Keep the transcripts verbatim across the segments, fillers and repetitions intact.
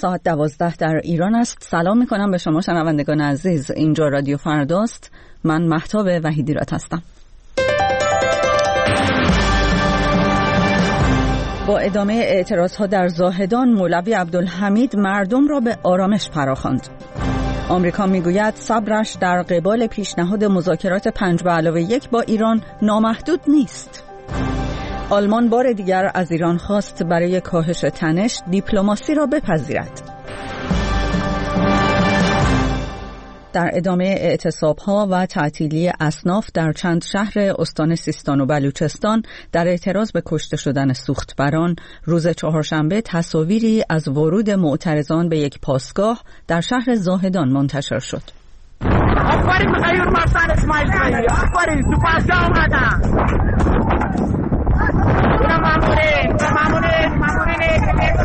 ساعت دوازده در ایران است. سلام میکنم به شما شنوندگان عزیز. اینجا رادیو فرداست. من مهتاب وحیدیراد هستم. با ادامه اعتراضها در زاهدان، مولوی عبدالحمید مردم را به آرامش فراخواند. آمریکا میگوید صبرش در قبال پیشنهاد مذاکرات پنج به علاوه یک با ایران نامحدود نیست. آلمان بار دیگر از ایران خواست برای کاهش تنش دیپلماسی را بپذیرد. در ادامه اعتصاب‌ها و تعطیلی اصناف در چند شهر استان سیستان و بلوچستان در اعتراض به کشته شدن سوختبران، روز چهارشنبه تصاویری از ورود معترضان به یک پاسگاه در شهر زاهدان منتشر شد. آفرین به غیر مرسل اسماعیل خیلی، آفرین تو پاسگاه اومدن. اینا مامورین، مامورین، مامورین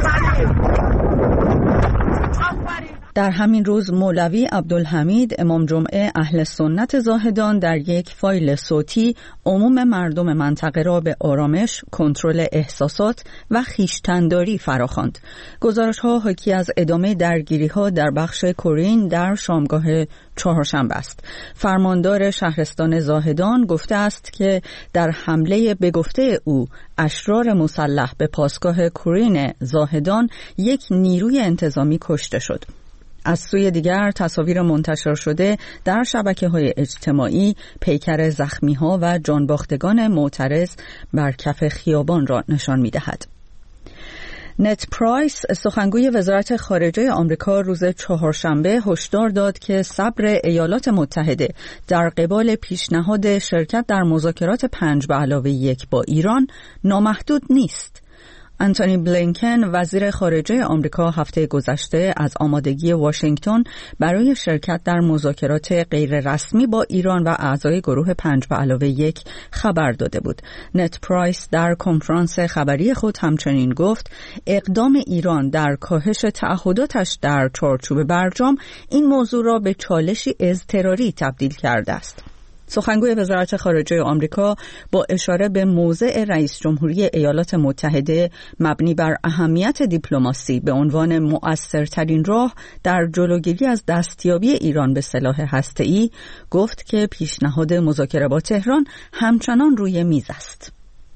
در همین روز مولوی عبدالحمید امام جمعه اهل سنت زاهدان در یک فایل صوتی عموم مردم منطقه را به آرامش، کنترل احساسات و خویشتن‌داری فراخواند. گزارش‌ها حاکی از ادامه درگیری‌ها در بخش کرین در شامگاه چهارشنبه است. فرماندار شهرستان زاهدان گفته است که در حمله به گفته او اشرار مسلح به پاسگاه کرین زاهدان یک نیروی انتظامی کشته شد. از سوی دیگر تصاویر منتشر شده در شبکه‌های اجتماعی پیکر زخمی‌ها و جانباختگان معترض بر کف خیابان را نشان می‌دهد. نت پرایس سخنگوی وزارت خارجه آمریکا روز چهارشنبه هشدار داد که صبر ایالات متحده در قبال پیشنهاد شرکت در مذاکرات پنج به علاوه یک با ایران نامحدود نیست. آنتونی بلینکن وزیر خارجه آمریکا هفته گذشته از آمادگی واشنگتن برای شرکت در مذاکرات غیر رسمی با ایران و اعضای گروه پنج به علاوه یک خبر داده بود. نت پرایس در کنفرانس خبری خود همچنین گفت اقدام ایران در کاهش تعهداتش در چارچوب برجام این موضوع را به چالشی اضطراری تبدیل کرده است. سخنگوی وزارت خارجه آمریکا با اشاره به موضع رئیس جمهوری ایالات متحده مبنی بر اهمیت دیپلماسی به عنوان مؤثرترین راه در جلوگیری از دستیابی ایران به سلاح هسته‌ای گفت که پیشنهاد مذاکره با تهران همچنان روی میز است.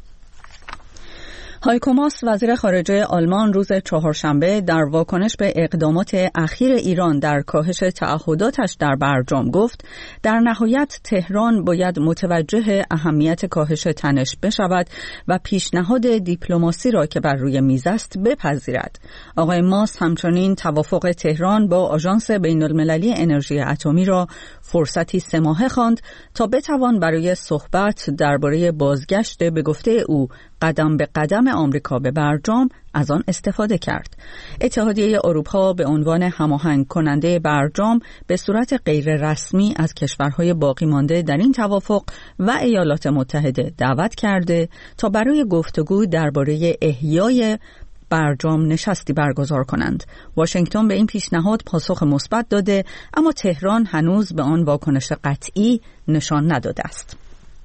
هایکو ماس وزیر خارجه آلمان روز چهارشنبه در واکنش به اقدامات اخیر ایران در کاهش تعهداتش در برجام گفت در نهایت تهران باید متوجه اهمیت کاهش تنش بشود و پیشنهاد دیپلماسی را که بر روی میز است بپذیرد. آقای ماس همچنین توافق تهران با آژانس بین‌المللی انرژی اتمی را فرصتی سه ماهه خواند تا بتوان برای صحبت درباره بازگشت به گفته او قدم به قدم آمریکا به برجام از آن استفاده کرد. اتحادیه اروپا به عنوان هماهنگ کننده برجام به صورت غیر رسمی از کشورهای باقی مانده در این توافق و ایالات متحده دعوت کرده تا برای گفتگو درباره احیای برجام نشستی برگزار کنند. واشنگتن به این پیشنهاد پاسخ مثبت داده اما تهران هنوز به آن واکنش قطعی نشان نداده است.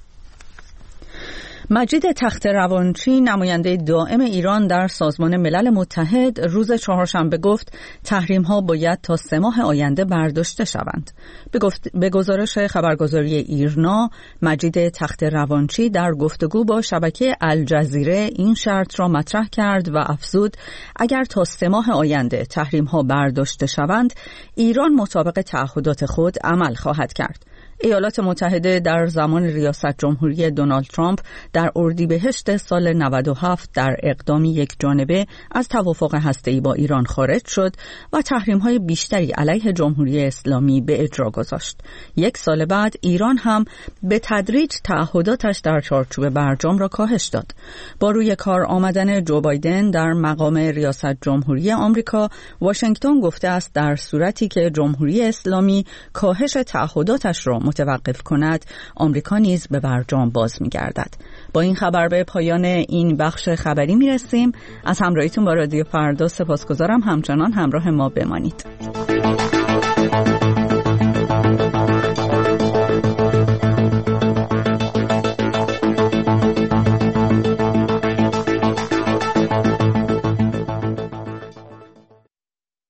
مجید تخت روانچی نماینده دائم ایران در سازمان ملل متحد روز چهارشنبه گفت تحریم‌ها باید تا سه ماه آینده برداشته شوند. به, گفت... به گزارش خبرگزاری ایرنا، مجید تخت روانچی در گفتگو با شبکه الجزیره این شرط را مطرح کرد و افزود اگر تا سه ماه آینده تحریم‌ها برداشته شوند، ایران مطابق تعهدات خود عمل خواهد کرد. ایالات متحده در زمان ریاست جمهوری دونالد ترامپ در اردیبهشت سال نود و هفت در اقدامی یک جانبه از توافق هسته‌ای با ایران خارج شد و تحریم‌های بیشتری علیه جمهوری اسلامی به اجرا گذاشت. یک سال بعد ایران هم به تدریج تعهداتش در چارچوب برجام را کاهش داد. با روی کار آمدن جو بایدن در مقام ریاست جمهوری آمریکا، واشنگتن گفته است در صورتی که جمهوری اسلامی کاهش تعهداتش را متوقف کند، آمریکا نیز به برجام باز می‌گردد. با این خبر به پایان این بخش خبری می‌رسیم. از همراهیتون با رادیو فردا سپاسگزارم. همچنان همراه ما بمانید.